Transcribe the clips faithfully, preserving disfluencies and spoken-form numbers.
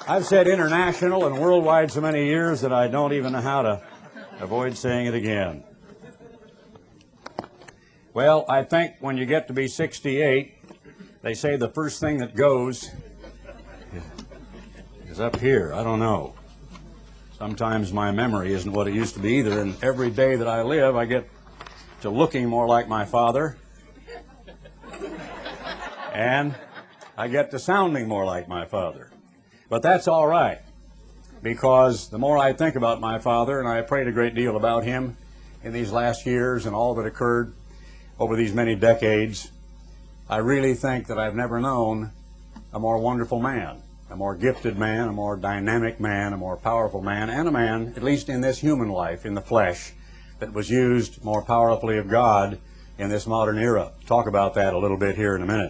I've said international and worldwide so many years that I don't even know how to avoid saying it again. Well, I think when you get to be sixty-eight, they say the first thing that goes is up here. I don't know. Sometimes my memory isn't what it used to be either, and every day that I live, I get to looking more like my father, and I get to sounding more like my father. But that's all right, because the more I think about my father, and I prayed a great deal about him in these last years and all that occurred over these many decades, I really think that I've never known a more wonderful man, a more gifted man, a more dynamic man, a more powerful man, and a man, at least in this human life, in the flesh, that was used more powerfully of God in this modern era. Talk about that a little bit here in a minute.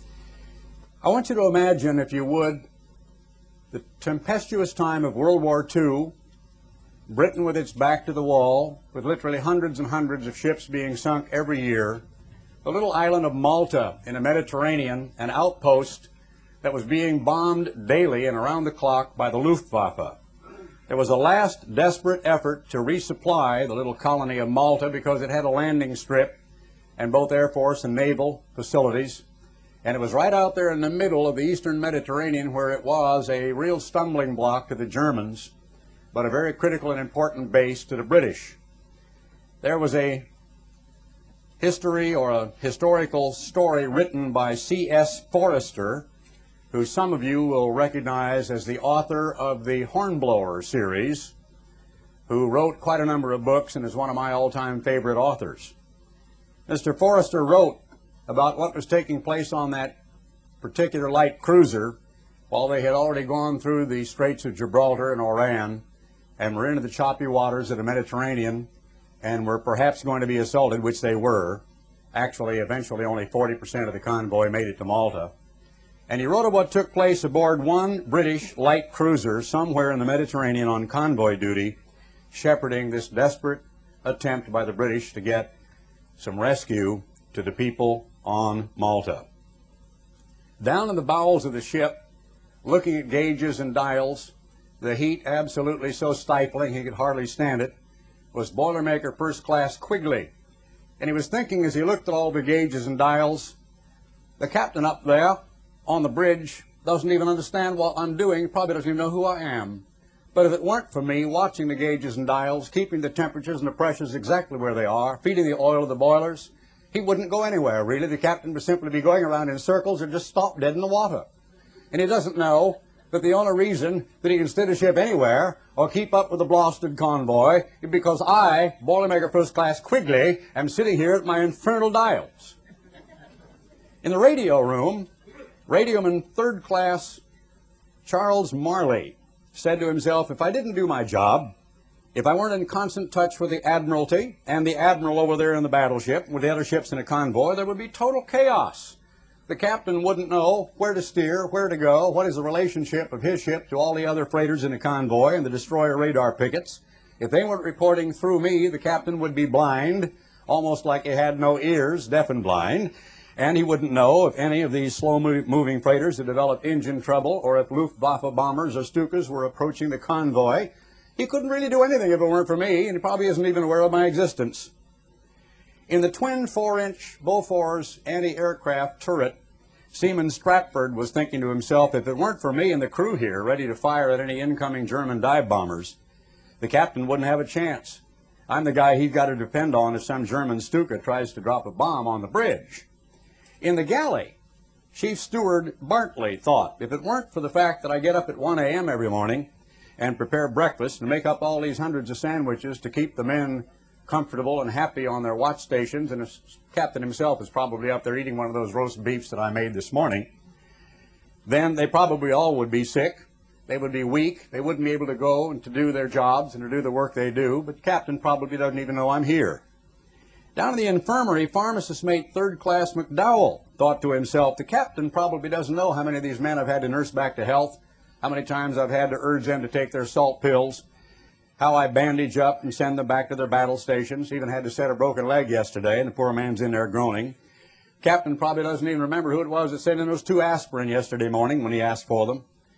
I want you to imagine, if you would, the tempestuous time of World War Two, Britain with its back to the wall, with literally hundreds and hundreds of ships being sunk every year, the little island of Malta in the Mediterranean, an outpost that was being bombed daily and around the clock by the Luftwaffe. There was a last desperate effort to resupply the little colony of Malta because it had a landing strip and both Air Force and naval facilities. And it was right out there in the middle of the eastern Mediterranean, where it was a real stumbling block to the Germans, but a very critical and important base to the British. There was a history or a historical story written by C S Forester, who some of you will recognize as the author of the Hornblower series, who wrote quite a number of books and is one of my all-time favorite authors. Mister Forester wrote about what was taking place on that particular light cruiser while they had already gone through the Straits of Gibraltar and Oran and were into the choppy waters of the Mediterranean and were perhaps going to be assaulted, which they were. Actually, eventually only forty percent of the convoy made it to Malta. And he wrote of what took place aboard one British light cruiser somewhere in the Mediterranean on convoy duty, shepherding this desperate attempt by the British to get some rescue to the people on Malta. Down in the bowels of the ship, looking at gauges and dials, the heat absolutely so stifling he could hardly stand it, was Boilermaker First Class Quigley. And he was thinking as he looked at all the gauges and dials, the captain up there on the bridge doesn't even understand what I'm doing. He probably doesn't even know who I am. But if it weren't for me watching the gauges and dials, keeping the temperatures and the pressures exactly where they are, feeding the oil to the boilers, he wouldn't go anywhere, really. The captain would simply be going around in circles or just stop dead in the water. And he doesn't know that the only reason that he can steer the ship anywhere or keep up with the blasted convoy is because I, Boilermaker First Class Quigley, am sitting here at my infernal dials. In the radio room, Radioman Third Class Charles Marley said to himself, if I didn't do my job, if I weren't in constant touch with the Admiralty and the Admiral over there in the battleship, with the other ships in a convoy, there would be total chaos. The captain wouldn't know where to steer, where to go, what is the relationship of his ship to all the other freighters in the convoy and the destroyer radar pickets. If they weren't reporting through me, the captain would be blind, almost like he had no ears, deaf and blind, and he wouldn't know if any of these slow-moving freighters had developed engine trouble or if Luftwaffe bombers or Stukas were approaching the convoy. He couldn't really do anything if it weren't for me, and he probably isn't even aware of my existence. In the twin four-inch Bofors anti-aircraft turret, Seaman Stratford was thinking to himself, if it weren't for me and the crew here ready to fire at any incoming German dive bombers, the captain wouldn't have a chance. I'm the guy he's got to depend on if some German Stuka tries to drop a bomb on the bridge. In the galley, Chief Steward Bartley thought, if it weren't for the fact that I get up at one A M every morning and prepare breakfast and make up all these hundreds of sandwiches to keep the men comfortable and happy on their watch stations, and the captain himself is probably up there eating one of those roast beefs that I made this morning, then they probably all would be sick. They would be weak. They wouldn't be able to go and to do their jobs and to do the work they do, but the captain probably doesn't even know I'm here. Down in the infirmary, pharmacist mate Third Class McDowell thought to himself, the captain probably doesn't know how many of these men I've had to nurse back to health, how many times I've had to urge them to take their salt pills, how I bandage up and send them back to their battle stations. Even had to set a broken leg yesterday, and the poor man's in there groaning. Captain probably doesn't even remember who it was that sent in those two aspirin yesterday morning when he asked for them.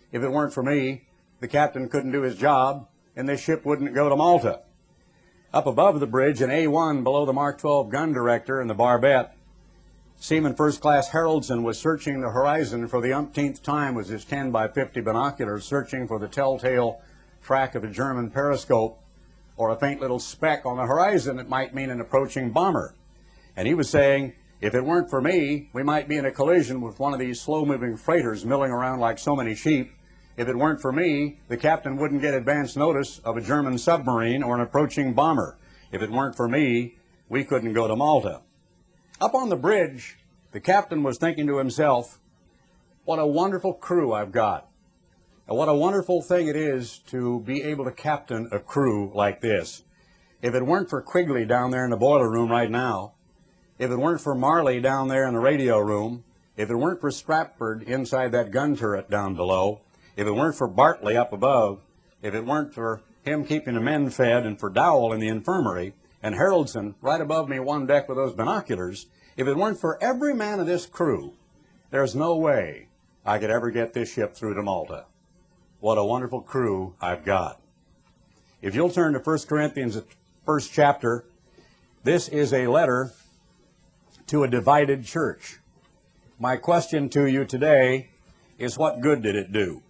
if it weren't for me, the captain couldn't do his job, and this ship wouldn't go to Malta. Up above the bridge, in A one, below the Mark twelve gun director and the barbette, Seaman First Class Haroldson was searching the horizon for the umpteenth time with his ten by fifty binoculars, searching for the telltale track of a German periscope or a faint little speck on the horizon that might mean an approaching bomber. And he was saying, if it weren't for me, we might be in a collision with one of these slow-moving freighters milling around like so many sheep. If it weren't for me, the captain wouldn't get advance notice of a German submarine or an approaching bomber. If it weren't for me, we couldn't go to Malta. Up on the bridge, the captain was thinking to himself, what a wonderful crew I've got. And what a wonderful thing it is to be able to captain a crew like this. If it weren't for Quigley down there in the boiler room right now, if it weren't for Marley down there in the radio room, if it weren't for Stratford inside that gun turret down below, if it weren't for Bartley up above, if it weren't for him keeping the men fed and for Dowell in the infirmary, and Haroldson right above me one deck with those binoculars, if it weren't for every man of this crew, there's no way I could ever get this ship through to Malta. What a wonderful crew I've got. If you'll turn to First Corinthians, the first chapter, this is a letter to a divided church. My question to you today is, what good did it do?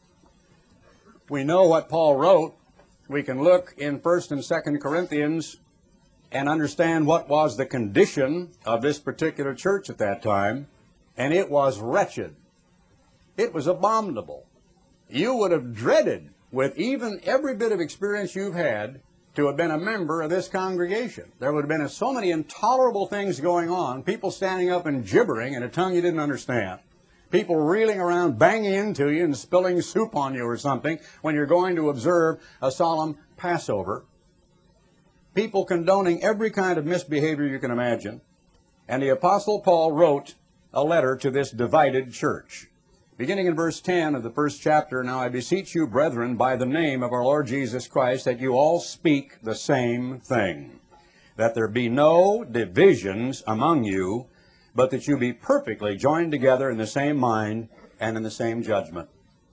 We know what Paul wrote. We can look in First and Second Corinthians and understand what was the condition of this particular church at that time, and it was wretched. It was abominable. You would have dreaded, with even every bit of experience you've had, to have been a member of this congregation. There would have been so many intolerable things going on, people standing up and gibbering in a tongue you didn't understand, people reeling around, banging into you and spilling soup on you or something when you're going to observe a solemn Passover, people condoning every kind of misbehavior you can imagine. And the Apostle Paul wrote a letter to this divided church. Beginning in verse ten of the first chapter, now I beseech you, brethren, by the name of our Lord Jesus Christ, that you all speak the same thing, that there be no divisions among you, but that you be perfectly joined together in the same mind and in the same judgment.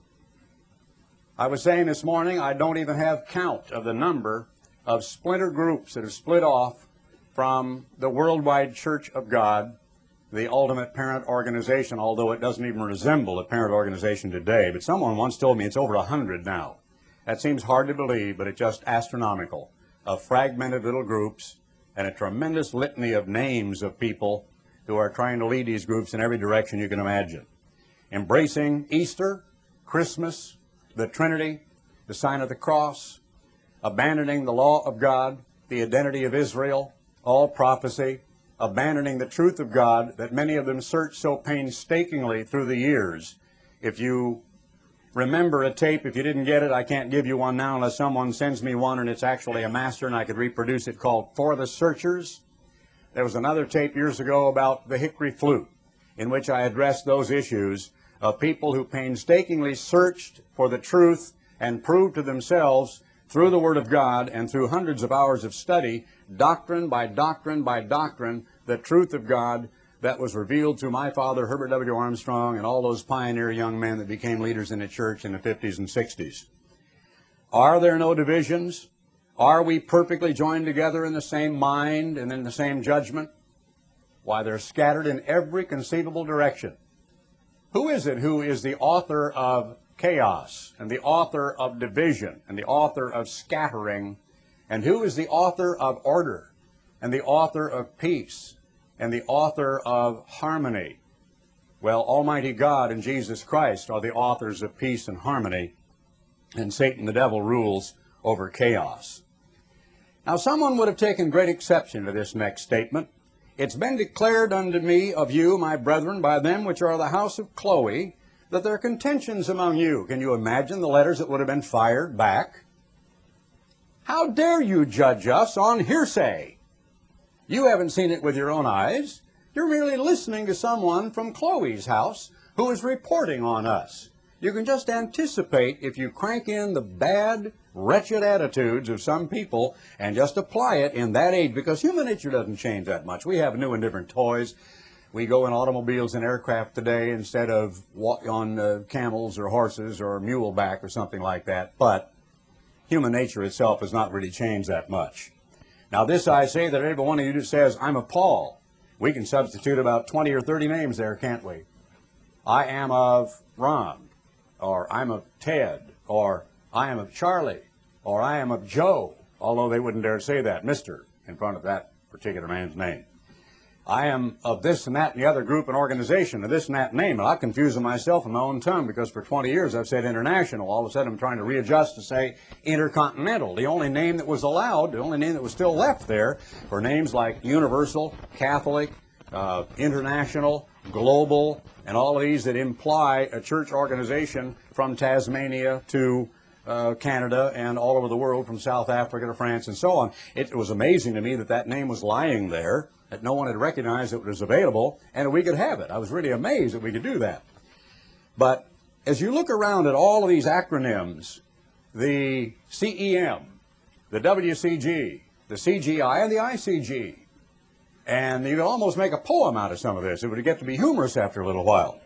I was saying this morning, I don't even have count of the number of splinter groups that have split off from the worldwide Church of God, the ultimate parent organization, although it doesn't even resemble a parent organization today. But someone once told me it's over a hundred now. That seems hard to believe, but it's just astronomical, of fragmented little groups and a tremendous litany of names of people who are trying to lead these groups in every direction you can imagine. Embracing Easter, Christmas, the Trinity, the sign of the cross, abandoning the law of God, the identity of Israel, all prophecy, abandoning the truth of God that many of them searched so painstakingly through the years. If you remember a tape, if you didn't get it, I can't give you one now unless someone sends me one and it's actually a master and I could reproduce it, called For the Searchers. There was another tape years ago about the Hickory Flute, in which I addressed those issues of people who painstakingly searched for the truth and proved to themselves through the Word of God and through hundreds of hours of study, doctrine by doctrine by doctrine, the truth of God that was revealed to my father, Herbert W. Armstrong, and all those pioneer young men that became leaders in the church in the fifties and sixties. Are there no divisions? Are we perfectly joined together in the same mind and in the same judgment? Why, they're scattered in every conceivable direction. Who is it who is the author of chaos and the author of division and the author of scattering? And who is the author of order and the author of peace and the author of harmony? Well, Almighty God and Jesus Christ are the authors of peace and harmony, and Satan the devil rules over chaos. Now, someone would have taken great exception to this next statement. It's been declared unto me of you, my brethren, by them which are the house of Chloe, that there are contentions among you. Can you imagine the letters that would have been fired back? How dare you judge us on hearsay? You haven't seen it with your own eyes. You're merely listening to someone from Chloe's house who is reporting on us. You can just anticipate, if you crank in the bad, wretched attitudes of some people and just apply it in that age, because human nature doesn't change that much. We have new and different toys. We go in automobiles and aircraft today instead of walk on uh, camels or horses or muleback or something like that. But human nature itself has not really changed that much. Now this I say, that every one of you that says, I'm a Paul, we can substitute about twenty or thirty names there, can't we? I am of Ron, or I'm of Ted, or I am of Charlie, or I am of Joe, although they wouldn't dare say that, Mister, in front of that particular man's name. I am of this and that and the other group and organization, of this and that name, and I'm confusing myself in my own tongue because for twenty years I've said international. All of a sudden I'm trying to readjust to say intercontinental. The only name that was allowed, the only name that was still left there were names like universal, Catholic, uh, international, global, and all of these that imply a church organization from Tasmania to uh, Canada and all over the world, from South Africa to France and so on. It was amazing to me that that name was lying there, that no one had recognized that it was available, and that we could have it. I was really amazed that we could do that. But as you look around at all of these acronyms, the C E M, the W C G, the C G I, and the I C G, and you could almost make a poem out of some of this. It would get to be humorous after a little while.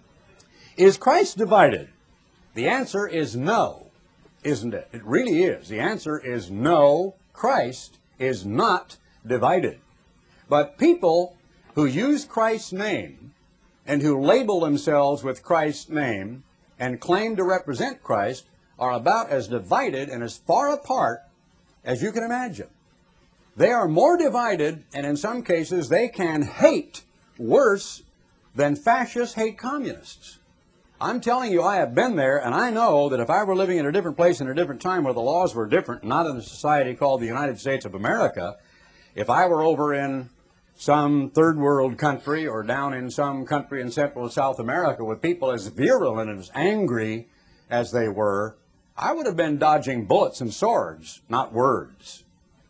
Is Christ divided? The answer is no, isn't it? It really is. The answer is no, Christ is not divided. But people who use Christ's name and who label themselves with Christ's name and claim to represent Christ are about as divided and as far apart as you can imagine. They are more divided, and in some cases they can hate worse than fascists hate communists. I'm telling you, I have been there, and I know that if I were living in a different place in a different time where the laws were different, not in a society called the United States of America, if I were over in some third world country or down in some country in Central and South America with people as virulent and as angry as they were, I would have been dodging bullets and swords, not words.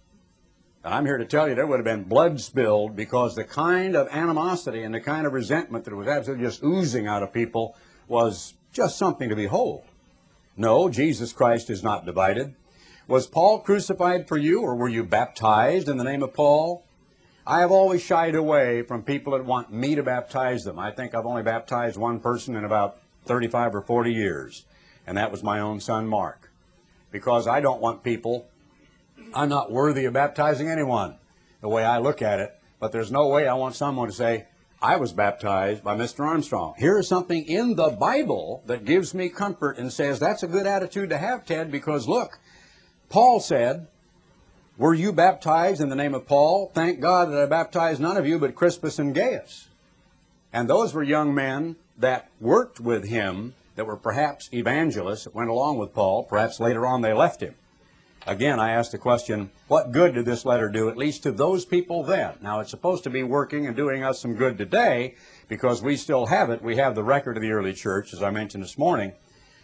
And I'm here to tell you there would have been blood spilled, because the kind of animosity and the kind of resentment that was absolutely just oozing out of people was just something to behold. No, Jesus Christ is not divided. Was Paul crucified for you, or were you baptized in the name of Paul? I have always shied away from people that want me to baptize them. I think I've only baptized one person in about thirty-five or forty years, and that was my own son Mark. Because I don't want people, I'm not worthy of baptizing anyone, the way I look at it, but there's no way I want someone to say, I was baptized by Mister Armstrong. Here is something in the Bible that gives me comfort and says, that's a good attitude to have, Ted, because look, Paul said, were you baptized in the name of Paul? Thank God that I baptized none of you but Crispus and Gaius. And those were young men that worked with him, that were perhaps evangelists that went along with Paul. Perhaps later on they left him. Again, I asked the question, what good did this letter do, at least to those people then? Now, it's supposed to be working and doing us some good today, because we still have it. We have the record of the early church, as I mentioned this morning.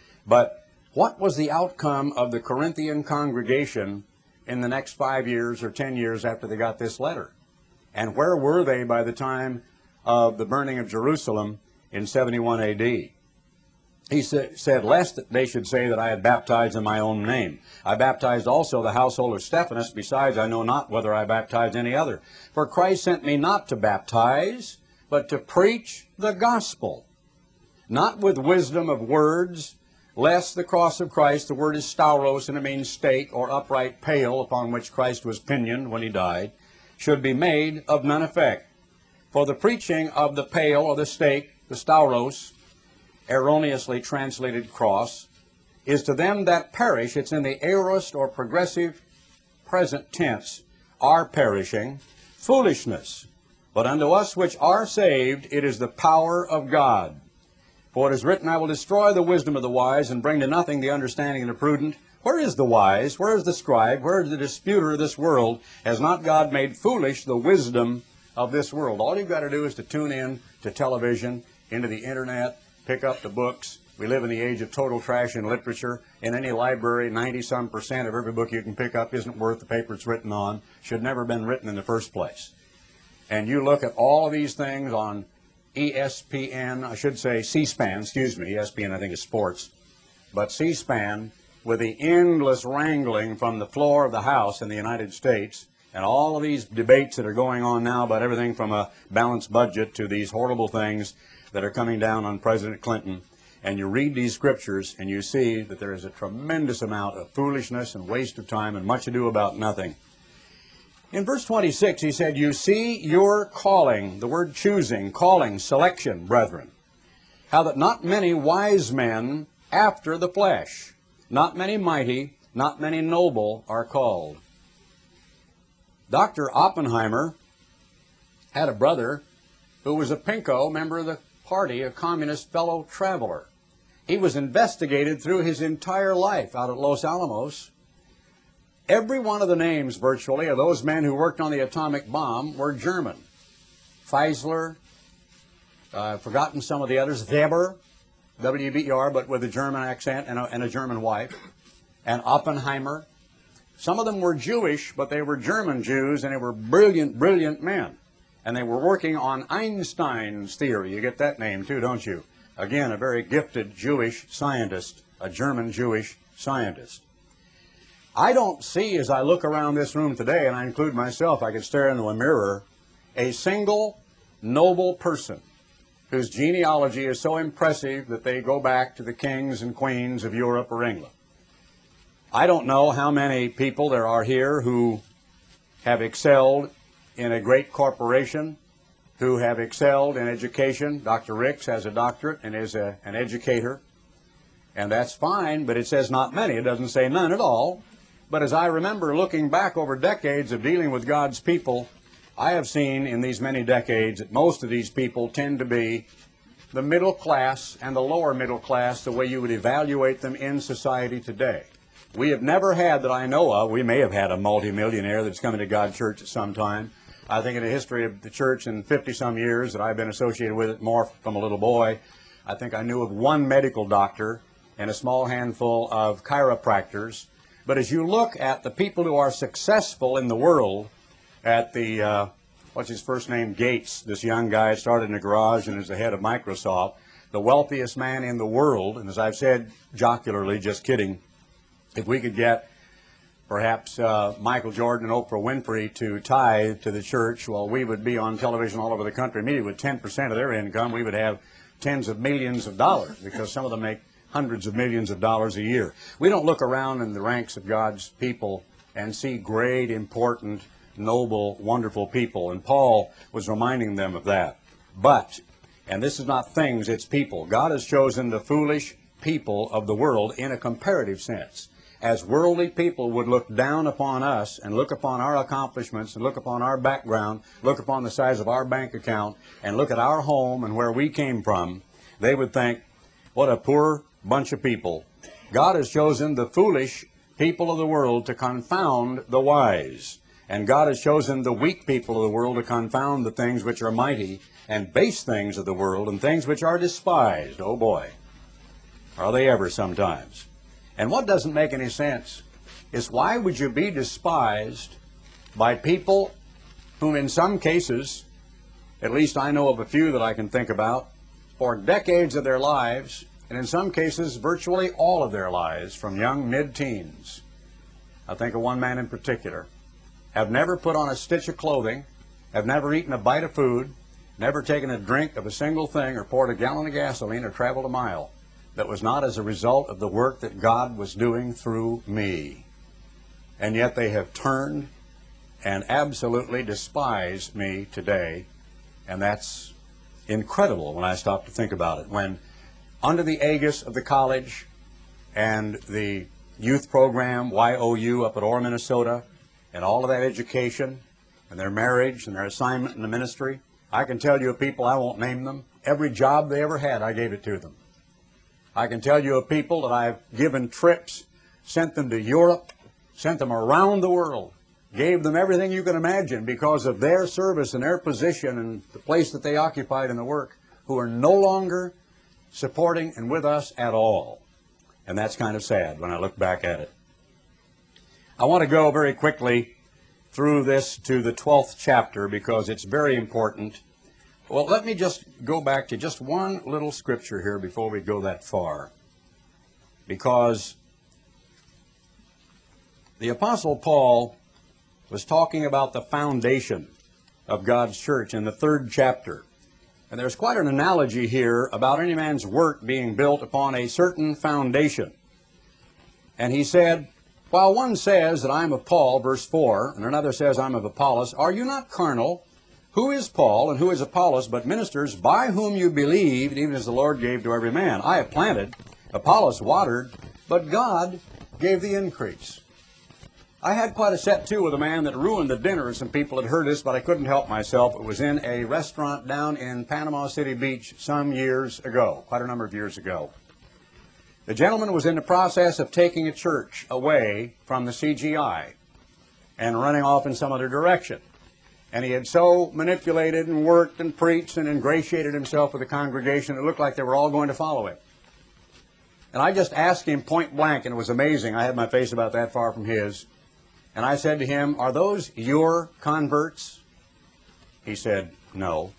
But what was the outcome of the Corinthian congregation in the next five years or ten years after they got this letter? And where were they by the time of the burning of Jerusalem in seventy-one A D? He sa said, lest they should say that I had baptized in my own name. I baptized also the household of Stephanas. Besides, I know not whether I baptized any other. For Christ sent me not to baptize, but to preach the gospel, not with wisdom of words, lest the cross of Christ, the word is stauros, and it means stake or upright pale upon which Christ was pinioned when he died, should be made of none effect. For the preaching of the pale or the stake, the stauros, erroneously translated cross, is to them that perish, it's in the aorist or progressive present tense, are perishing, foolishness. But unto us which are saved, it is the power of God. For it is written, I will destroy the wisdom of the wise, and bring to nothing the understanding of the prudent. Where is the wise? Where is the scribe? Where is the disputer of this world? Has not God made foolish the wisdom of this world? All you've got to do is to tune in to television, into the internet, pick up the books. We live in the age of total trash in literature. In any library, ninety-some percent of every book you can pick up isn't worth the paper it's written on, should never have been written in the first place. And you look at all of these things on E S P N, I should say C-SPAN, excuse me, E S P N I think is sports, but C-SPAN, with the endless wrangling from the floor of the House in the United States, and all of these debates that are going on now about everything from a balanced budget to these horrible things that are coming down on President Clinton, and you read these scriptures and you see that there is a tremendous amount of foolishness and waste of time and much ado about nothing. In verse twenty-six, he said, "You see your calling," the word choosing, calling, selection, brethren, "how that not many wise men after the flesh, not many mighty, not many noble are called." Doctor Oppenheimer had a brother who was a pinko, member of the party, a communist fellow traveler. He was investigated through his entire life out at Los Alamos. Every one of the names, virtually, of those men who worked on the atomic bomb were German. Feisler, uh, I've forgotten some of the others, Weber, W B E R, but with a German accent and a, and a German wife, and Oppenheimer. Some of them were Jewish, but they were German Jews, and they were brilliant, brilliant men. And they were working on Einstein's theory. You get that name too, don't you? Again, a very gifted Jewish scientist, a German Jewish scientist. I don't see, as I look around this room today, and I include myself, I could stare into a mirror, a single noble person whose genealogy is so impressive that they go back to the kings and queens of Europe or England. I don't know how many people there are here who have excelled in a great corporation, who have excelled in education. Doctor Ricks has a doctorate and is a, an educator, and that's fine, but it says not many. It doesn't say none at all. But as I remember looking back over decades of dealing with God's people, I have seen in these many decades that most of these people tend to be the middle class and the lower middle class, the way you would evaluate them in society today. We have never had, that I know of, we may have had a multimillionaire that's come into God's church at some time. I think in the history of the church in fifty-some years that I've been associated with it, more from a little boy, I think I knew of one medical doctor and a small handful of chiropractors. But as you look at the people who are successful in the world, at the, uh, what's his first name, Gates, this young guy started in a garage and is the head of Microsoft, the wealthiest man in the world, and as I've said jocularly, just kidding, if we could get perhaps uh, Michael Jordan and Oprah Winfrey to tithe to the church, well, we would be on television all over the country. Immediately with ten percent of their income, we would have tens of millions of dollars, because some of them make hundreds of millions of dollars a year. We don't look around in the ranks of God's people and see great, important, noble, wonderful people. And Paul was reminding them of that. But, and this is not things, it's people. God has chosen the foolish people of the world in a comparative sense. As worldly people would look down upon us and look upon our accomplishments and look upon our background, look upon the size of our bank account, and look at our home and where we came from, they would think, what a poor bunch of people. God has chosen the foolish people of the world to confound the wise. And God has chosen the weak people of the world to confound the things which are mighty, and base things of the world, and things which are despised. Oh boy, are they ever sometimes. And what doesn't make any sense is, why would you be despised by people whom in some cases, at least I know of a few that I can think about, for decades of their lives, and in some cases virtually all of their lives, from young mid-teens, I think of one man in particular, have never put on a stitch of clothing, have never eaten a bite of food, never taken a drink of a single thing, or poured a gallon of gasoline, or traveled a mile, that was not as a result of the work that God was doing through me. And yet they have turned and absolutely despise me today. And that's incredible when I stop to think about it. When under the aegis of the college and the youth program, Y O U, up at Orr, Minnesota, and all of that education, and their marriage and their assignment in the ministry, I can tell you of people, I won't name them, every job they ever had, I gave it to them. I can tell you of people that I've given trips, sent them to Europe, sent them around the world, gave them everything you can imagine because of their service and their position and the place that they occupied in the work, who are no longer supporting and with us at all. And that's kind of sad when I look back at it. I want to go very quickly through this to the twelfth chapter because it's very important. Well, let me just go back to just one little scripture here before we go that far. Because the Apostle Paul was talking about the foundation of God's church in the third chapter. And there's quite an analogy here about any man's work being built upon a certain foundation. And he said, while one says that I'm of Paul, verse four, and another says I'm of Apollos, are you not carnal? Who is Paul and who is Apollos but ministers by whom you believed, even as the Lord gave to every man? I have planted, Apollos watered, but God gave the increase. I had quite a set to with a man that ruined the dinner. Some people had heard this, but I couldn't help myself. It was in a restaurant down in Panama City Beach some years ago, quite a number of years ago. The gentleman was in the process of taking a church away from the C G I and running off in some other direction. And he had so manipulated and worked and preached and ingratiated himself with the congregation, it looked like they were all going to follow him. And I just asked him point blank, and it was amazing. I had my face about that far from his. And I said to him, are those your converts? He said, no.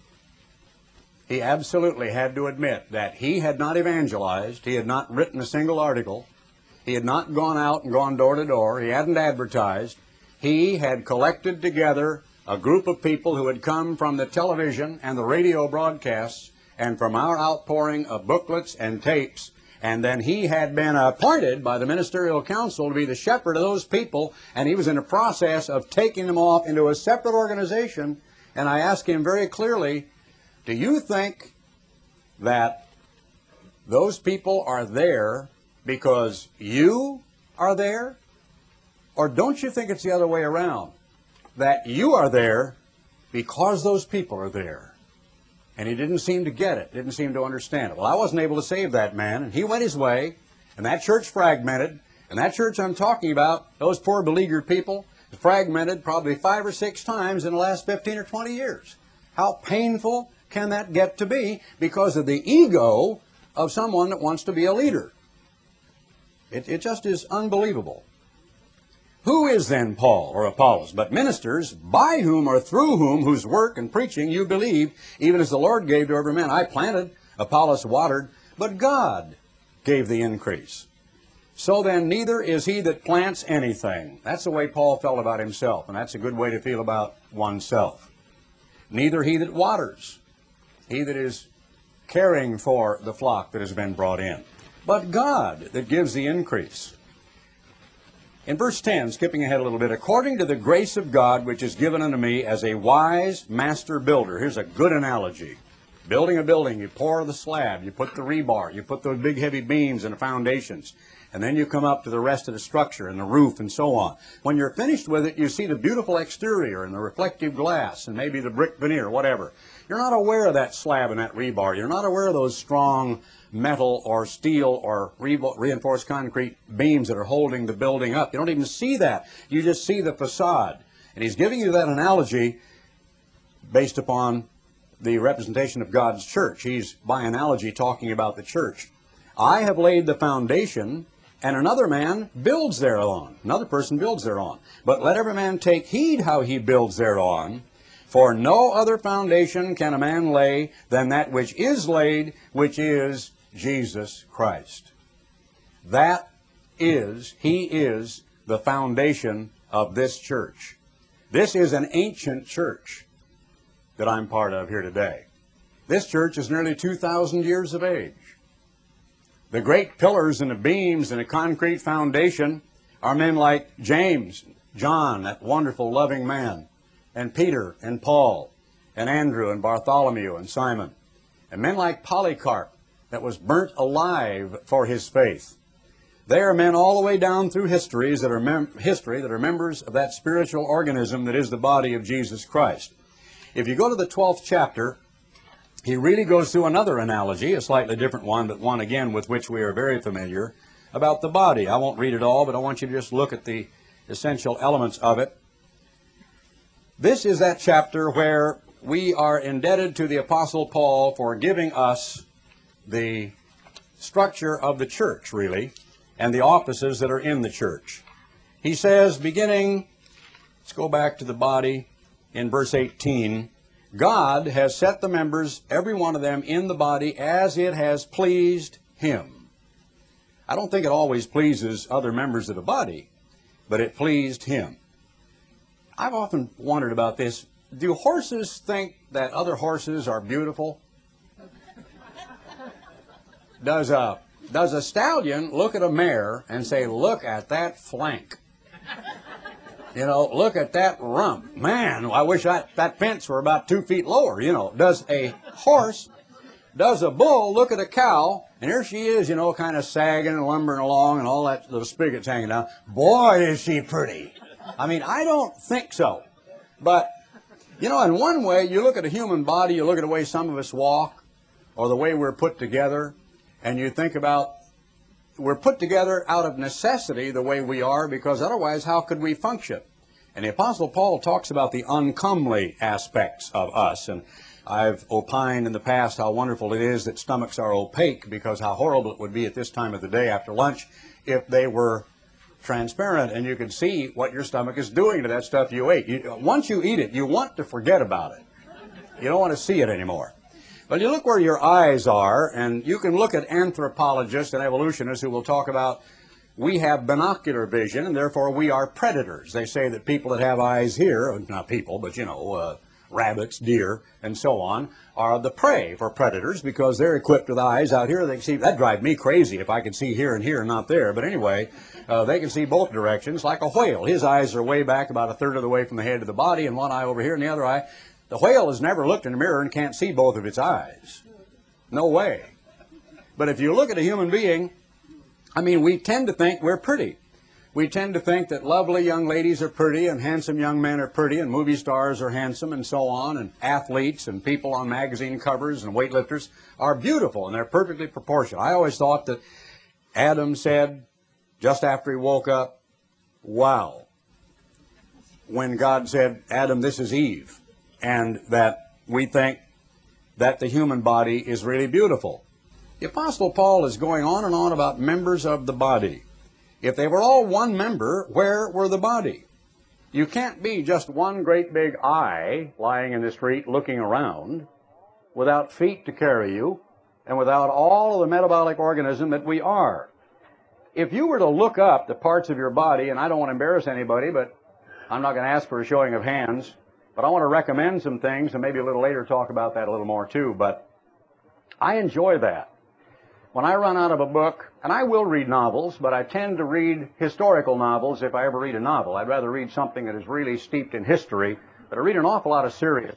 He absolutely had to admit that he had not evangelized. He had not written a single article. He had not gone out and gone door to door. He hadn't advertised. He had collected together a group of people who had come from the television and the radio broadcasts and from our outpouring of booklets and tapes. And then he had been appointed by the ministerial council to be the shepherd of those people, and he was in the process of taking them off into a separate organization. And I asked him very clearly, do you think that those people are there because you are there? Or don't you think it's the other way around, that you are there because those people are there? And he didn't seem to get it, didn't seem to understand it. Well, I wasn't able to save that man, and he went his way, and that church fragmented, and that church I'm talking about, those poor beleaguered people, fragmented probably five or six times in the last fifteen or twenty years. How painful can that get to be because of the ego of someone that wants to be a leader? It, it just is unbelievable. Who is then Paul or Apollos but ministers by whom or through whom, whose work and preaching you believe, even as the Lord gave to every man? I planted, Apollos watered, but God gave the increase. So then neither is he that plants anything. That's the way Paul felt about himself, and that's a good way to feel about oneself. Neither he that waters, he that is caring for the flock that has been brought in, but God that gives the increase. In verse ten, skipping ahead a little bit, according to the grace of God which is given unto me as a wise master builder. Here's a good analogy. Building a building, you pour the slab, you put the rebar, you put those big heavy beams and the foundations, and then you come up to the rest of the structure and the roof and so on. When you're finished with it, you see the beautiful exterior and the reflective glass and maybe the brick veneer, whatever. You're not aware of that slab and that rebar. You're not aware of those strong metal or steel or re reinforced concrete beams that are holding the building up. You don't even see that. You just see the facade. And he's giving you that analogy based upon the representation of God's church. He's, by analogy, talking about the church. I have laid the foundation, and another man builds thereon. Another person builds thereon. But let every man take heed how he builds thereon. For no other foundation can a man lay than that which is laid, which is Jesus Christ. That is, he is the foundation of this church. This is an ancient church that I'm part of here today. This church is nearly two thousand years of age. The great pillars and the beams and the concrete foundation are men like James, John, that wonderful loving man, and Peter and Paul, and Andrew and Bartholomew and Simon, and men like Polycarp that was burnt alive for his faith. They are men all the way down through histories that are mem history that are members of that spiritual organism that is the body of Jesus Christ. If you go to the twelfth chapter, he really goes through another analogy, a slightly different one, but one again with which we are very familiar, about the body. I won't read it all, but I want you to just look at the essential elements of it. This is that chapter where we are indebted to the Apostle Paul for giving us the structure of the church, really, and the offices that are in the church. He says, beginning, let's go back to the body in verse eighteen, God has set the members, every one of them, in the body as it has pleased him. I don't think it always pleases other members of the body, but it pleased him. I've often wondered about this. Do horses think that other horses are beautiful? Does a, does a stallion look at a mare and say, look at that flank? You know, look at that rump. Man, I wish I, that fence were about two feet lower, you know. Does a horse, does a bull look at a cow, and here she is, you know, kind of sagging and lumbering along and all that little spigot's hanging down. Boy, is she pretty. I mean, I don't think so. But, you know, in one way, you look at a human body, you look at the way some of us walk, or the way we're put together, and you think about, we're put together out of necessity the way we are, because otherwise how could we function? And the Apostle Paul talks about the uncomely aspects of us. And I've opined in the past how wonderful it is that stomachs are opaque, because how horrible it would be at this time of the day after lunch if they were transparent and you could see what your stomach is doing to that stuff you ate. You, once you eat it, you want to forget about it. You don't want to see it anymore. But you look where your eyes are, and you can look at anthropologists and evolutionists who will talk about we have binocular vision, and therefore we are predators. They say that people that have eyes here, not people, but, you know, uh, rabbits, deer, and so on, are the prey for predators because they're equipped with eyes out here. They can see. That'd drive me crazy if I could see here and here and not there. But anyway, uh, they can see both directions like a whale. His eyes are way back about a third of the way from the head to the body, and one eye over here and the other eye. The whale has never looked in a mirror and can't see both of its eyes. No way. But if you look at a human being, I mean, we tend to think we're pretty. We tend to think that lovely young ladies are pretty and handsome young men are pretty and movie stars are handsome and so on, and athletes and people on magazine covers and weightlifters are beautiful and they're perfectly proportioned. I always thought that Adam said just after he woke up, wow, when God said, Adam, this is Eve. And that we think that the human body is really beautiful. The Apostle Paul is going on and on about members of the body. If they were all one member, where were the body? You can't be just one great big eye lying in the street looking around without feet to carry you and without all of the metabolic organism that we are. If you were to look up the parts of your body, and I don't want to embarrass anybody, but I'm not going to ask for a showing of hands, but I want to recommend some things, and maybe a little later talk about that a little more too. But I enjoy that. When I run out of a book, and I will read novels, but I tend to read historical novels if I ever read a novel. I'd rather read something that is really steeped in history, but I read an awful lot of serious.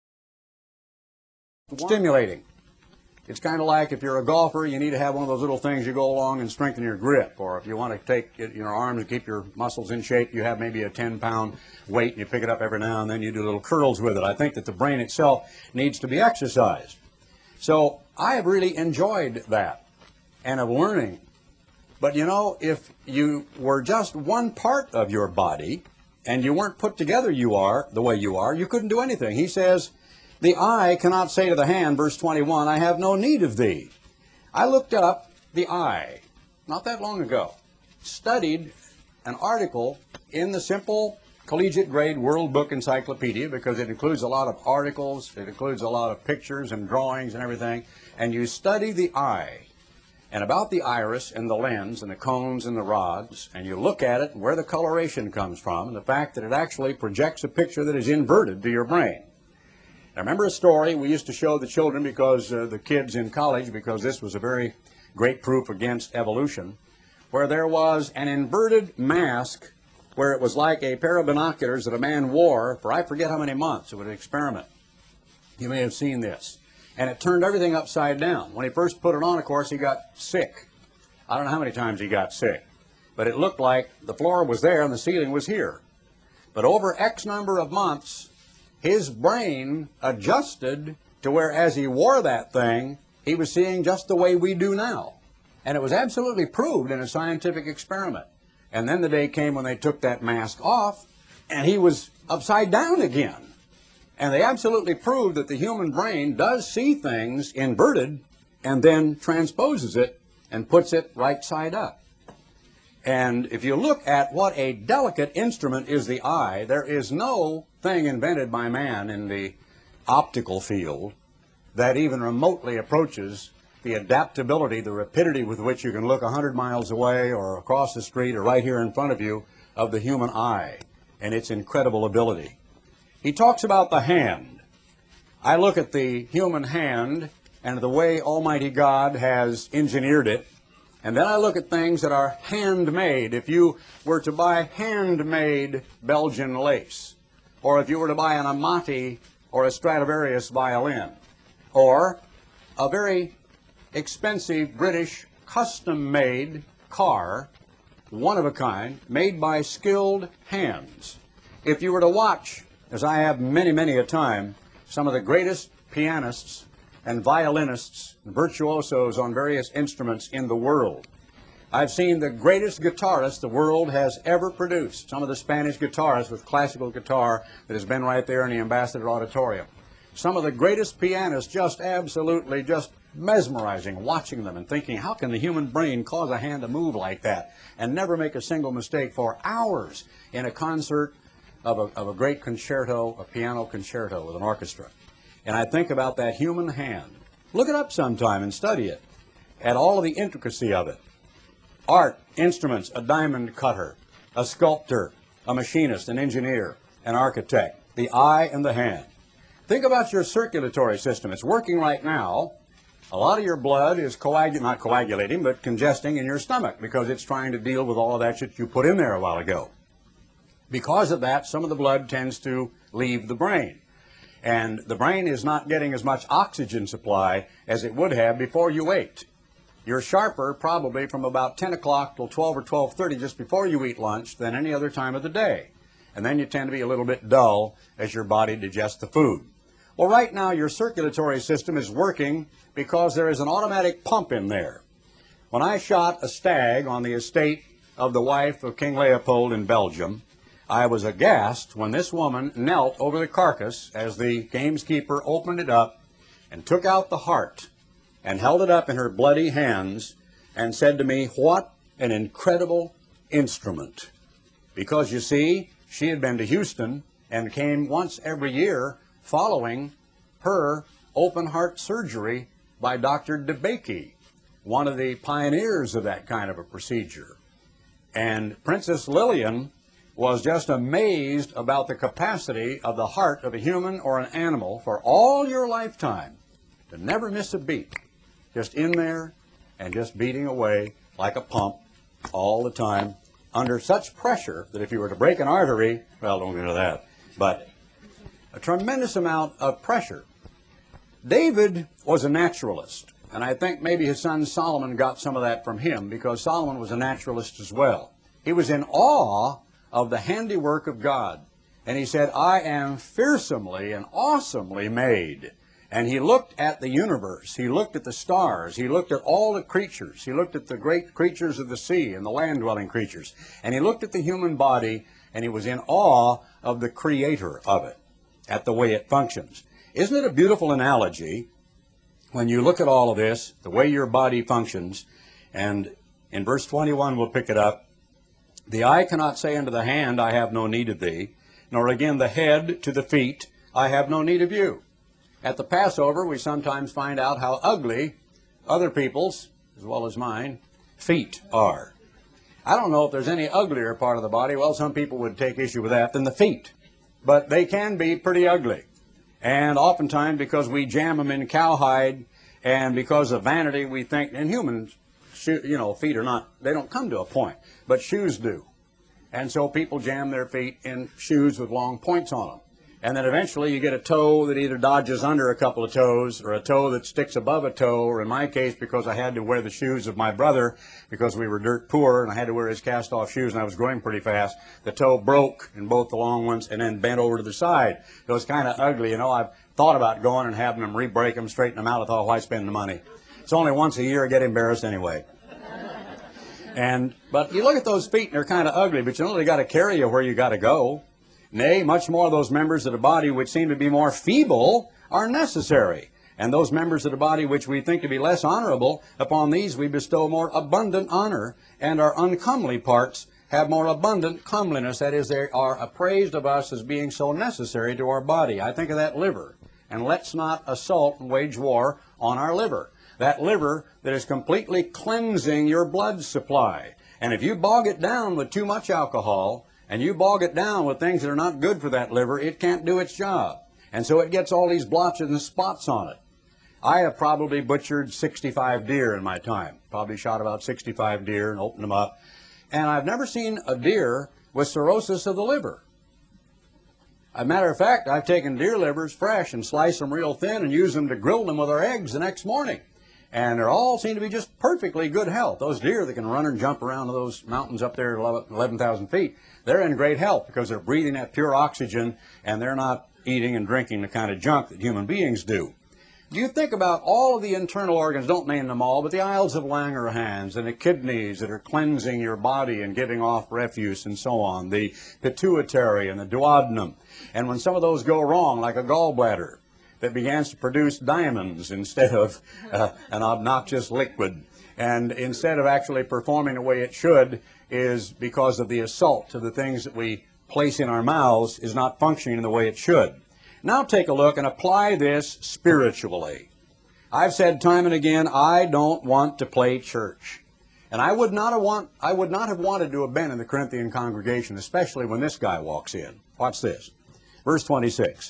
Stimulating. It's kind of like if you're a golfer, you need to have one of those little things you go along and strengthen your grip. Or if you want to take it in your arms and keep your muscles in shape, you have maybe a ten pound weight and you pick it up every now and then, you do little curls with it. I think that the brain itself needs to be exercised. So I have really enjoyed that and of learning. But you know, if you were just one part of your body and you weren't put together you are the way you are, you couldn't do anything. He says, the eye cannot say to the hand, verse twenty-one, I have no need of thee. I looked up the eye, not that long ago, studied an article in the simple collegiate grade World Book Encyclopedia, because it includes a lot of articles, it includes a lot of pictures and drawings and everything, and you study the eye, and about the iris and the lens and the cones and the rods, and you look at it and where the coloration comes from, and the fact that it actually projects a picture that is inverted to your brain. I remember a story we used to show the children, because uh, the kids in college, because this was a very great proof against evolution, where there was an inverted mask where it was like a pair of binoculars that a man wore for I forget how many months. It was an experiment. You may have seen this. And it turned everything upside down. When he first put it on, of course, he got sick. I don't know how many times he got sick. But it looked like the floor was there and the ceiling was here. But over X number of months, his brain adjusted to where as he wore that thing, he was seeing just the way we do now. And it was absolutely proved in a scientific experiment. And then the day came when they took that mask off, and he was upside down again. And they absolutely proved that the human brain does see things inverted and then transposes it and puts it right side up. And if you look at what a delicate instrument is the eye, there is no thing invented by man in the optical field that even remotely approaches the adaptability, the rapidity with which you can look a hundred miles away or across the street or right here in front of you of the human eye. and its incredible ability. He talks about the hand. I look at the human hand and the way Almighty God has engineered it, and then I look at things that are handmade. If you were to buy handmade Belgian lace, or if you were to buy an Amati or a Stradivarius violin, or a very expensive British custom-made car, one of a kind, made by skilled hands. If you were to watch, as I have many, many a time, some of the greatest pianists and violinists and virtuosos on various instruments in the world. I've seen the greatest guitarists the world has ever produced, some of the Spanish guitarists with classical guitar that has been right there in the Ambassador Auditorium. Some of the greatest pianists, just absolutely just mesmerizing, watching them and thinking, how can the human brain cause a hand to move like that and never make a single mistake for hours in a concert of a, of a great concerto, a piano concerto with an orchestra. And I think about that human hand. Look it up sometime and study it, at all of the intricacy of it. Art, instruments, a diamond cutter, a sculptor, a machinist, an engineer, an architect, the eye and the hand. Think about your circulatory system. It's working right now. A lot of your blood is coagulating, not coagulating, but congesting in your stomach because it's trying to deal with all of that shit you put in there a while ago. Because of that, some of the blood tends to leave the brain. And the brain is not getting as much oxygen supply as it would have before you ate. You're sharper probably from about ten o'clock till twelve or twelve thirty just before you eat lunch than any other time of the day. And then you tend to be a little bit dull as your body digests the food. Well, right now your circulatory system is working because there is an automatic pump in there. When I shot a stag on the estate of the wife of King Leopold in Belgium, I was aghast when this woman knelt over the carcass as the gameskeeper opened it up and took out the heart and held it up in her bloody hands and said to me, "What an incredible instrument." Because, you see, she had been to Houston and came once every year following her open heart surgery by Doctor DeBakey, one of the pioneers of that kind of a procedure. And Princess Lillian was just amazed about the capacity of the heart of a human or an animal for all your lifetime to never miss a beat, just in there and just beating away like a pump all the time under such pressure that if you were to break an artery, well, don't get into that, but a tremendous amount of pressure. David was a naturalist, and I think maybe his son Solomon got some of that from him because Solomon was a naturalist as well. He was in awe of the handiwork of God. And he said, "I am fearsomely and awesomely made." And he looked at the universe. He looked at the stars. He looked at all the creatures. He looked at the great creatures of the sea and the land-dwelling creatures. And he looked at the human body, and he was in awe of the creator of it, at the way it functions. Isn't it a beautiful analogy when you look at all of this, the way your body functions? And in verse twenty-one, we'll pick it up. "The eye cannot say unto the hand, I have no need of thee, nor again the head to the feet, I have no need of you." At the Passover, we sometimes find out how ugly other people's, as well as mine, feet are. I don't know if there's any uglier part of the body, well, some people would take issue with that, than the feet. But they can be pretty ugly. And oftentimes, because we jam them in cowhide, and because of vanity, we think, and humans, you know, feet are not, they don't come to a point, but shoes do. And so people jam their feet in shoes with long points on them. And then eventually you get a toe that either dodges under a couple of toes or a toe that sticks above a toe, or in my case, because I had to wear the shoes of my brother because we were dirt poor and I had to wear his cast-off shoes and I was growing pretty fast, the toe broke in both the long ones and then bent over to the side. It was kind of ugly. You know, I've thought about going and having them re-break them, straighten them out. I thought, why spend the money? It's only once a year. I get embarrassed anyway. And, but you look at those feet and they're kind of ugly, but you know they got to carry you where you got to go. Nay, much more those members of the body which seem to be more feeble are necessary. And those members of the body which we think to be less honorable, upon these we bestow more abundant honor, and our uncomely parts have more abundant comeliness. That is, they are appraised of us as being so necessary to our body. I think of that liver. And let's not assault and wage war on our liver. That liver that is completely cleansing your blood supply. And if you bog it down with too much alcohol, and you bog it down with things that are not good for that liver, it can't do its job. And so it gets all these blotches and spots on it. I have probably butchered sixty-five deer in my time. Probably shot about sixty-five deer and opened them up. And I've never seen a deer with cirrhosis of the liver. As a matter of fact, I've taken deer livers fresh and sliced them real thin and used them to grill them with our eggs the next morning. And they all seem to be just perfectly good health. Those deer that can run and jump around those mountains up there at eleven thousand feet, they're in great health because they're breathing that pure oxygen and they're not eating and drinking the kind of junk that human beings do. Do you think about all of the internal organs, don't name them all, but the Isles of Langerhans and the kidneys that are cleansing your body and giving off refuse and so on, the pituitary and the duodenum. And when some of those go wrong, like a gallbladder that begins to produce diamonds instead of uh, an obnoxious liquid, and instead of actually performing the way it should, is because of the assault to the things that we place in our mouths is not functioning the way it should. Now take a look and apply this spiritually. I've said time and again, I don't want to play church. And I would not have want, I would not have wanted to have been in the Corinthian congregation, especially when this guy walks in. Watch this. Verse twenty-six.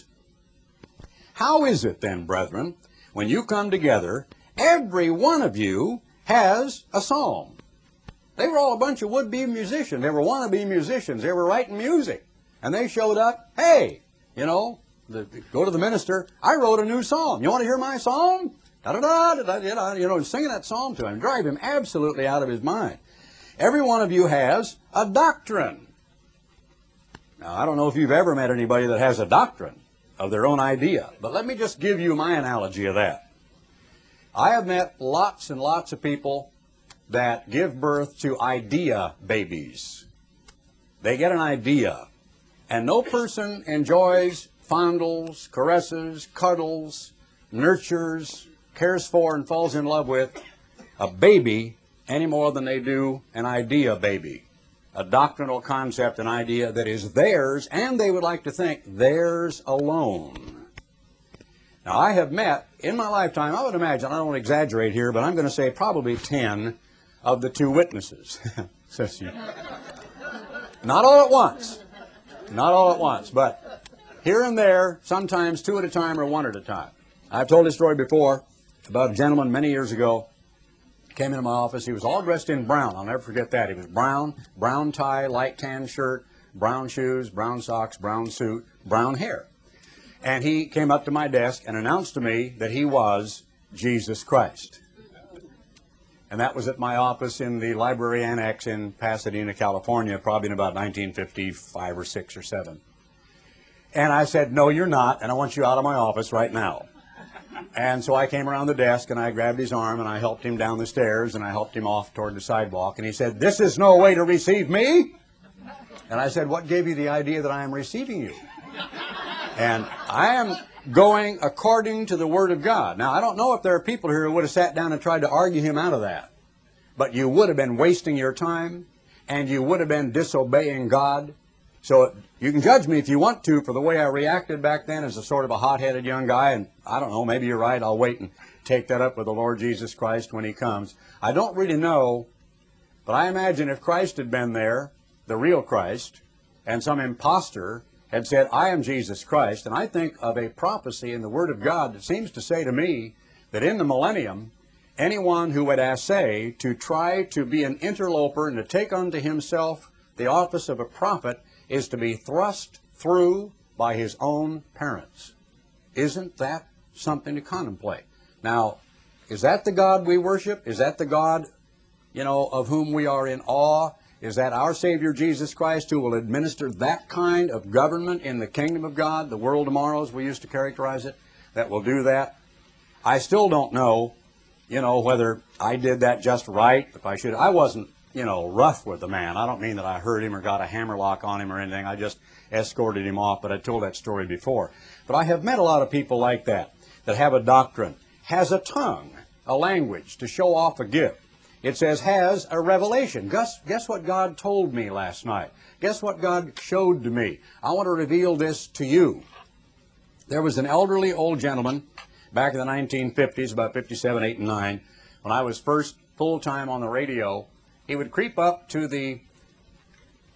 How is it then, brethren, when you come together, every one of you has a psalm? They were all a bunch of would-be musicians. They were wannabe musicians. They were writing music. And they showed up, hey, you know, The, go to the minister, I wrote a new psalm. You want to hear my psalm? Da-da-da, da-da-da, you know, and singing that psalm to him, drive him absolutely out of his mind. Every one of you has a doctrine. Now, I don't know if you've ever met anybody that has a doctrine of their own idea, but let me just give you my analogy of that. I have met lots and lots of people that give birth to idea babies. They get an idea, and no person enjoys, fondles, caresses, cuddles, nurtures, cares for, and falls in love with a baby any more than they do an idea baby, a doctrinal concept, an idea that is theirs, and they would like to think theirs alone. Now, I have met, in my lifetime, I would imagine, I don't want to exaggerate here, but I'm going to say probably ten of the two witnesses. Not all at once. Not all at once, but here and there, sometimes two at a time or one at a time. I've told this story before about a gentleman many years ago. Came into my office. He was all dressed in brown. I'll never forget that. He was brown, brown tie, light tan shirt, brown shoes, brown socks, brown suit, brown hair. And he came up to my desk and announced to me that he was Jesus Christ. And that was at my office in the Library Annex in Pasadena, California, probably in about nineteen fifty-five or six or seven. And I said, no, you're not, and I want you out of my office right now. And so I came around the desk, and I grabbed his arm, and I helped him down the stairs, and I helped him off toward the sidewalk. And he said, this is no way to receive me. And I said, what gave you the idea that I am receiving you? And I am going according to the Word of God. Now, I don't know if there are people here who would have sat down and tried to argue him out of that. But you would have been wasting your time, and you would have been disobeying God. So you can judge me if you want to for the way I reacted back then as a sort of a hot-headed young guy. And I don't know, maybe you're right. I'll wait and take that up with the Lord Jesus Christ when He comes. I don't really know, but I imagine if Christ had been there, the real Christ, and some imposter had said, I am Jesus Christ, and I think of a prophecy in the Word of God that seems to say to me that in the millennium, anyone who would essay to try to be an interloper and to take unto himself the office of a prophet is to be thrust through by his own parents. Isn't that something to contemplate? Now, is that the God we worship? Is that the God, you know, of whom we are in awe? Is that our Savior Jesus Christ who will administer that kind of government in the kingdom of God, the world tomorrow as we used to characterize it, that will do that? I still don't know, you know, whether I did that just right, if I should. I wasn't, you know, rough with the man. I don't mean that I hurt him or got a hammerlock on him or anything. I just escorted him off, but I told that story before. But I have met a lot of people like that, that have a doctrine, has a tongue, a language to show off a gift. It says has a revelation. Guess, guess what God told me last night? Guess what God showed to me? I want to reveal this to you. There was an elderly old gentleman back in the nineteen fifties, about fifty-seven, eight, and nine, when I was first full-time on the radio. He would creep up to the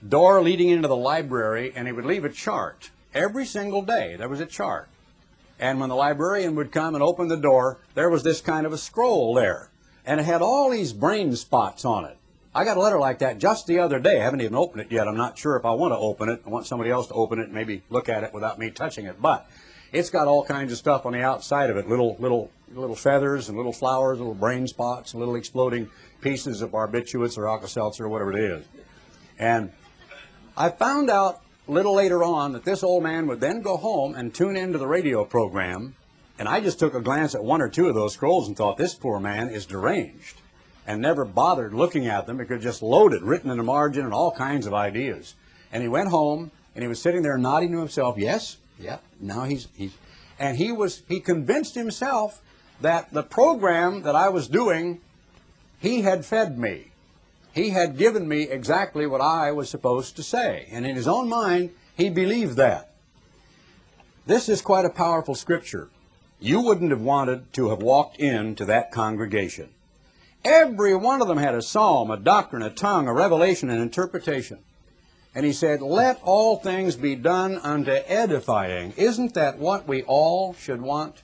door leading into the library, and he would leave a chart. Every single day there was a chart. And when the librarian would come and open the door, there was this kind of a scroll there. And it had all these brain spots on it. I got a letter like that just the other day. I haven't even opened it yet. I'm not sure if I want to open it. I want somebody else to open it and maybe look at it without me touching it. But it's got all kinds of stuff on the outside of it, little little little feathers and little flowers, little brain spots, and little exploding pieces of barbiturates or Alka-Seltzer or whatever it is. And I found out a little later on that this old man would then go home and tune into the radio program, and I just took a glance at one or two of those scrolls and thought, this poor man is deranged, and never bothered looking at them because just loaded, written in the margin, and all kinds of ideas. And he went home, and he was sitting there nodding to himself, yes, yeah, now he's, he's, and he was, he convinced himself that the program that I was doing, he had fed me. He had given me exactly what I was supposed to say. And in his own mind, he believed that. This is quite a powerful scripture. You wouldn't have wanted to have walked into that congregation. Every one of them had a psalm, a doctrine, a tongue, a revelation, an interpretation. And he said, let all things be done unto edifying. Isn't that what we all should want?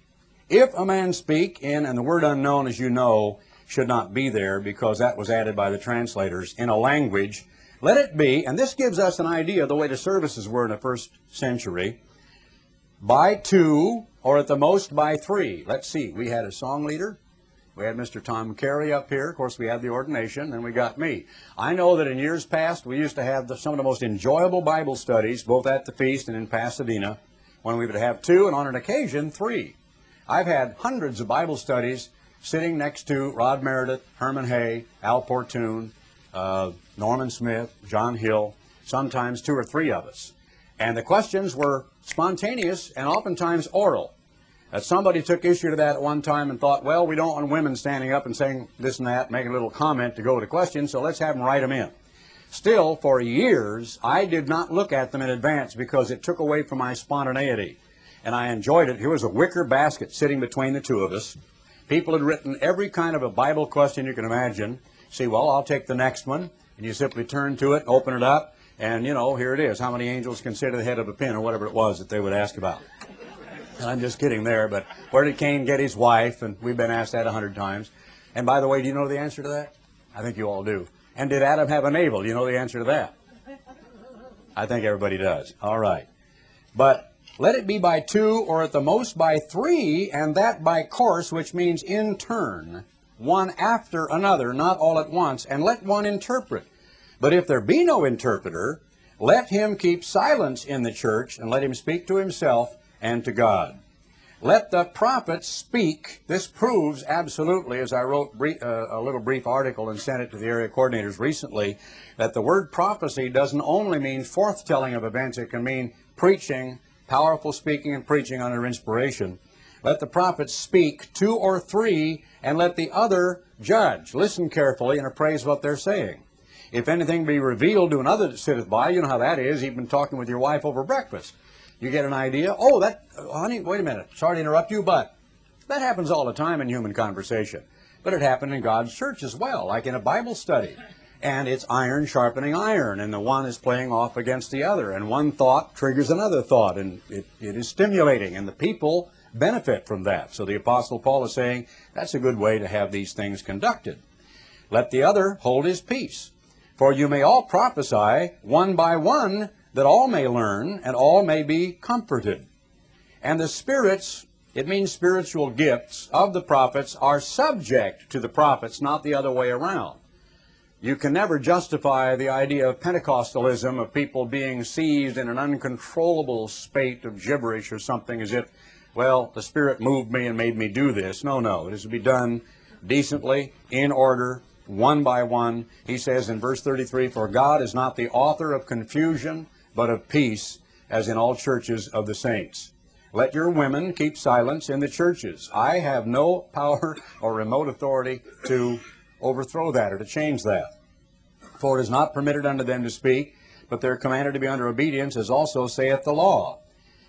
If a man speak in, and the word unknown, as you know, should not be there because that was added by the translators, in a language, let it be, and this gives us an idea of the way the services were in the first century, by two, or at the most by three. Let's see, we had a song leader, we had Mister Tom Carey up here, of course we had the ordination, and we got me. I know that in years past we used to have the, some of the most enjoyable Bible studies, both at the feast and in Pasadena, when we would have two, and on an occasion, three. I've had hundreds of Bible studies sitting next to Rod Meredith, Herman Hay, Al Portune, uh, Norman Smith, John Hill, sometimes two or three of us. And the questions were spontaneous and oftentimes oral. Uh, somebody took issue to that at one time and thought, well, we don't want women standing up and saying this and that, making a little comment to go with the question, so let's have them write them in. Still, for years, I did not look at them in advance because it took away from my spontaneity. And I enjoyed it. Here was a wicker basket sitting between the two of us. People had written every kind of a Bible question you can imagine. See, well, I'll take the next one. And you simply turn to it, open it up, and, you know, here it is. How many angels consider the head of a pin, or whatever it was that they would ask about. And I'm just kidding there, but where did Cain get his wife? And we've been asked that a hundred times. And by the way, do you know the answer to that? I think you all do. And did Adam have a navel? Do you know the answer to that? I think everybody does. All right. But let it be by two, or at the most by three, and that by course, which means in turn, one after another, not all at once, and let one interpret. But if there be no interpreter, let him keep silence in the church, and let him speak to himself and to God. Let the prophets speak. This proves absolutely, as I wrote brief, uh, a little brief article and sent it to the area coordinators recently, that the word prophecy doesn't only mean forthtelling of events, it can mean preaching, powerful speaking and preaching under inspiration. Let the prophets speak, two or three, and let the other judge. Listen carefully and appraise what they're saying. If anything be revealed to another that sitteth by, you know how that is. You've been talking with your wife over breakfast. You get an idea. Oh, that, honey, wait a minute. Sorry to interrupt you, but that happens all the time in human conversation. But it happened in God's church as well, like in a Bible study. And it's iron sharpening iron, and the one is playing off against the other, and one thought triggers another thought, and it, it is stimulating, and the people benefit from that. So the Apostle Paul is saying that's a good way to have these things conducted. Let the other hold his peace. For you may all prophesy one by one, that all may learn, and all may be comforted. And the spirits, it means spiritual gifts, of the prophets are subject to the prophets, not the other way around. You can never justify the idea of Pentecostalism, of people being seized in an uncontrollable spate of gibberish or something, as if, well, the Spirit moved me and made me do this. No, no. It is to be done decently, in order, one by one. He says in verse thirty-three, for God is not the author of confusion, but of peace, as in all churches of the saints. Let your women keep silence in the churches. I have no power or remote authority to overthrow that or to change that. For it is not permitted unto them to speak, but they're commanded to be under obedience, as also saith the law.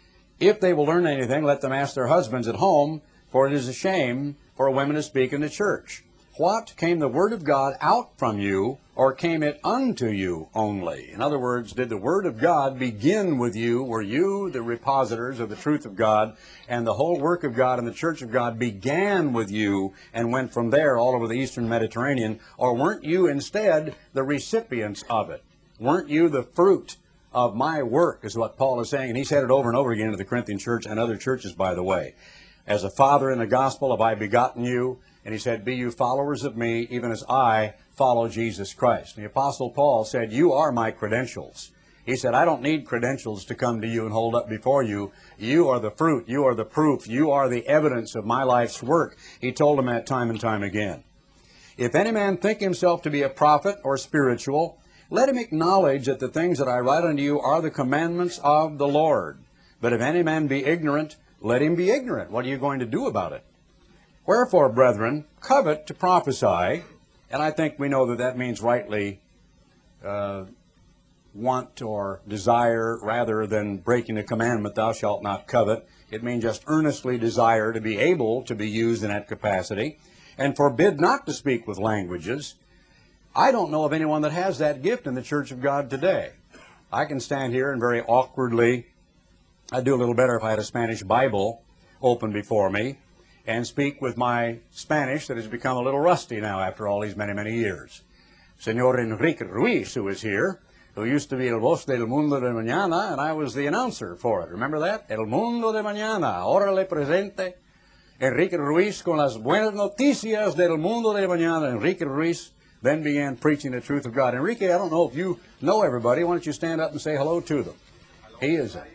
If they will learn anything, let them ask their husbands at home, for it is a shame for a woman to speak in the church. what? Came the Word of God out from you, or came it unto you only? In other words, did the Word of God begin with you? Were you the repositors of the truth of God, and the whole work of God and the church of God began with you and went from there all over the eastern Mediterranean? Or weren't you instead the recipients of it? Weren't you the fruit of my work, is what Paul is saying. And he said it over and over again to the Corinthian church and other churches, by the way. As a father in the gospel have I begotten you. And he said, be you followers of me, even as I follow Jesus Christ. And the Apostle Paul said, you are my credentials. He said, I don't need credentials to come to you and hold up before you. You are the fruit. You are the proof. You are the evidence of my life's work. He told them that time and time again. If any man think himself to be a prophet or spiritual, let him acknowledge that the things that I write unto you are the commandments of the Lord. But if any man be ignorant, let him be ignorant. What are you going to do about it? Wherefore, brethren, covet to prophesy, and I think we know that that means rightly uh, want or desire rather than breaking the commandment, thou shalt not covet. It means just earnestly desire to be able to be used in that capacity, and forbid not to speak with languages. I don't know of anyone that has that gift in the Church of God today. I can stand here and very awkwardly, I'd do a little better if I had a Spanish Bible open before me, and speak with my Spanish that has become a little rusty now after all these many, many years. Senor Enrique Ruiz, who is here, who used to be El Voz del Mundo de Mañana, and I was the announcer for it. Remember that? El Mundo de Mañana, órale presente. Enrique Ruiz con las buenas noticias del Mundo de Mañana. Enrique Ruiz then began preaching the truth of God. Enrique, I don't know if you know everybody. Why don't you stand up and say hello to them? He is a...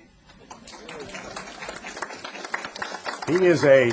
He is a...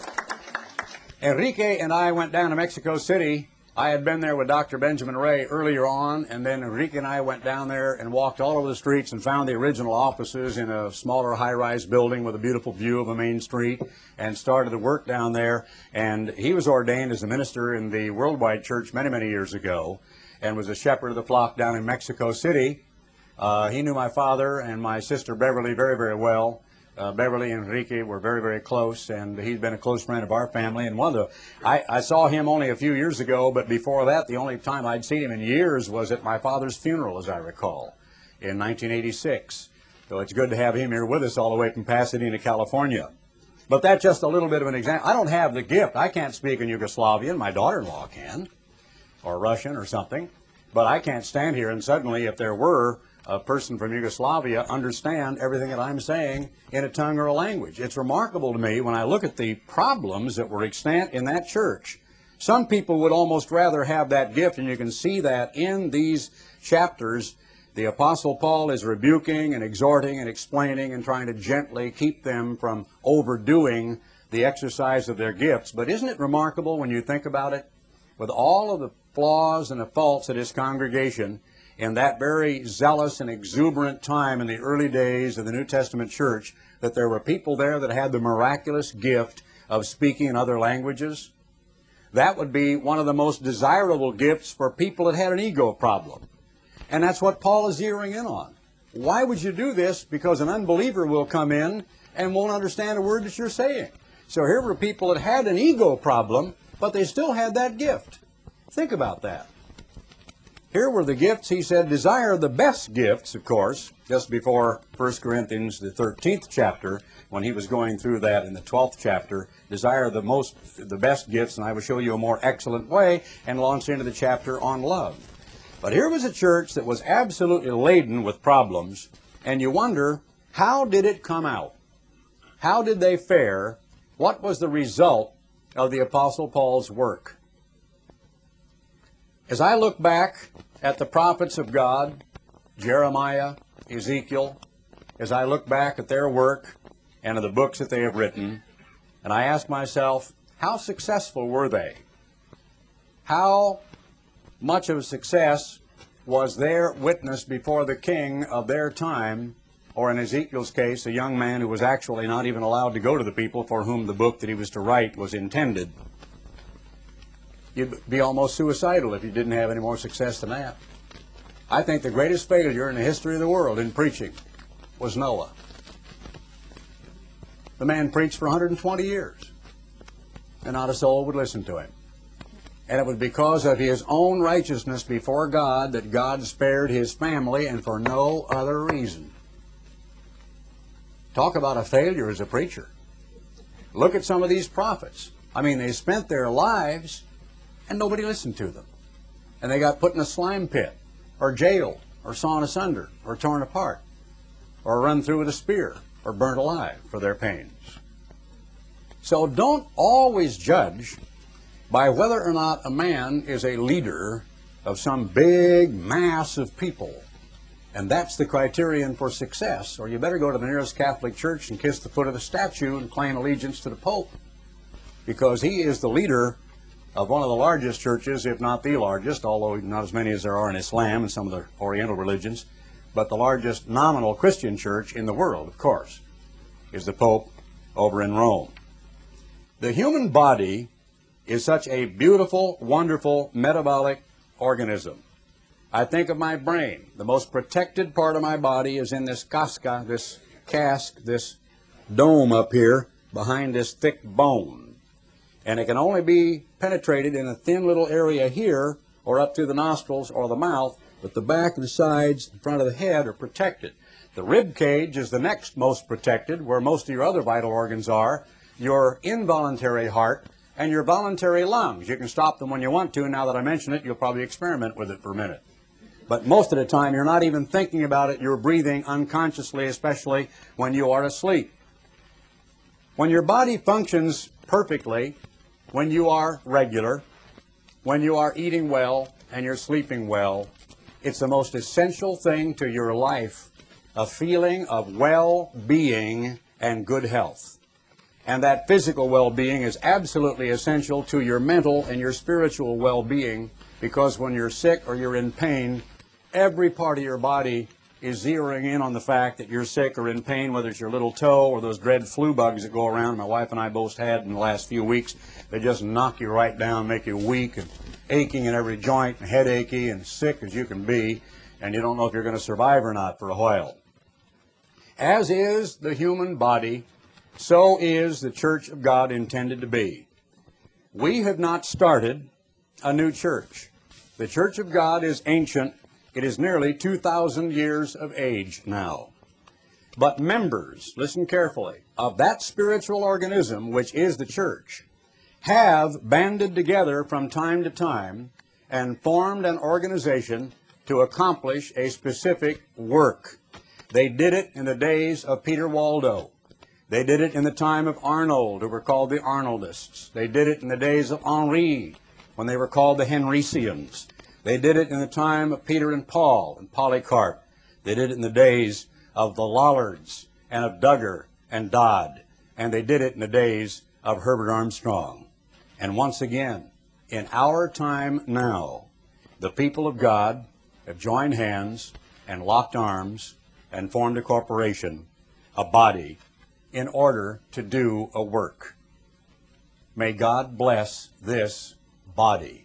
Enrique and I went down to Mexico City. I had been there with Doctor Benjamin Ray earlier on, and then Enrique and I went down there and walked all over the streets and found the original offices in a smaller high-rise building with a beautiful view of a main street, and started to work down there. And he was ordained as a minister in the Worldwide Church many, many years ago, and was a shepherd of the flock down in Mexico City. Uh, he knew my father and my sister Beverly very, very well. Uh, Beverly and Enrique were very, very close, and he's been a close friend of our family. And one of the, I, I saw him only a few years ago, but before that, the only time I'd seen him in years was at my father's funeral, as I recall, in nineteen eighty-six. So it's good to have him here with us all the way from Pasadena, California. But that's just a little bit of an example. I don't have the gift. I can't speak in Yugoslavian. My daughter-in-law can, or Russian or something. But I can't stand here and suddenly, if there were a person from Yugoslavia, understand everything that I'm saying in a tongue or a language. It's remarkable to me when I look at the problems that were extant in that church. Some people would almost rather have that gift, and you can see that in these chapters. The Apostle Paul is rebuking and exhorting and explaining and trying to gently keep them from overdoing the exercise of their gifts. But isn't it remarkable when you think about it? With all of the flaws and the faults of his congregation, in that very zealous and exuberant time in the early days of the New Testament church, that there were people there that had the miraculous gift of speaking in other languages. That would be one of the most desirable gifts for people that had an ego problem. And that's what Paul is zeroing in on. Why would you do this? Because an unbeliever will come in and won't understand a word that you're saying. So here were people that had an ego problem, but they still had that gift. Think about that. Here were the gifts. He said, desire the best gifts, of course, just before First Corinthians, the thirteenth chapter, when he was going through that in the twelfth chapter, desire the most, the best gifts, and I will show you a more excellent way, and launch into the chapter on love. But here was a church that was absolutely laden with problems, and you wonder, how did it come out? How did they fare? What was the result of the Apostle Paul's work? As I look back at the prophets of God, Jeremiah, Ezekiel, as I look back at their work and at the books that they have written, and I ask myself, how successful were they? How much of a success was their witness before the king of their time, or in Ezekiel's case, a young man who was actually not even allowed to go to the people for whom the book that he was to write was intended? You'd be almost suicidal if you didn't have any more success than that. I think the greatest failure in the history of the world in preaching was Noah. The man preached for one hundred twenty years, and not a soul would listen to him. And it was because of his own righteousness before God that God spared his family, and for no other reason. Talk about a failure as a preacher. Look at some of these prophets. I mean, they spent their lives and nobody listened to them. And they got put in a slime pit, or jailed, or sawn asunder, or torn apart, or run through with a spear, or burnt alive for their pains. So don't always judge by whether or not a man is a leader of some big mass of people. And that's the criterion for success, or you better go to the nearest Catholic church and kiss the foot of the statue and claim allegiance to the Pope, because he is the leader of one of the largest churches, if not the largest, although not as many as there are in Islam and some of the Oriental religions, but the largest nominal Christian church in the world, of course, is the Pope over in Rome. The human body is such a beautiful, wonderful, metabolic organism. I think of my brain. The most protected part of my body is in this casca, this cask, this dome up here behind this thick bone. And it can only be penetrated in a thin little area here, or up through the nostrils or the mouth, but the back and the sides, the front of the head are protected. The rib cage is the next most protected, where most of your other vital organs are, your involuntary heart and your voluntary lungs. You can stop them when you want to. Now that I mention it, you'll probably experiment with it for a minute. But most of the time, you're not even thinking about it. You're breathing unconsciously, especially when you are asleep. When your body functions perfectly, when you are regular, when you are eating well and you're sleeping well, it's the most essential thing to your life, a feeling of well-being and good health. And that physical well-being is absolutely essential to your mental and your spiritual well-being, because when you're sick or you're in pain, every part of your body is zeroing in on the fact that you're sick or in pain, whether it's your little toe or those dread flu bugs that go around. My wife and I both had in the last few weeks. They just knock you right down, make you weak and aching in every joint and headachy and sick as you can be, and you don't know if you're going to survive or not for a while. As is the human body, so is the church of God intended to be. We have not started a new church. The church of God is ancient. It is nearly two thousand years of age now. But members, listen carefully, of that spiritual organism, which is the church, have banded together from time to time and formed an organization to accomplish a specific work. They did it in the days of Peter Waldo. They did it in the time of Arnold, who were called the Arnoldists. They did it in the days of Henri, when they were called the Henricians. They did it in the time of Peter and Paul and Polycarp. They did it in the days of the Lollards and of Duggar and Dodd. And they did it in the days of Herbert Armstrong. And once again, in our time now, the people of God have joined hands and locked arms and formed a corporation, a body, in order to do a work. May God bless this body.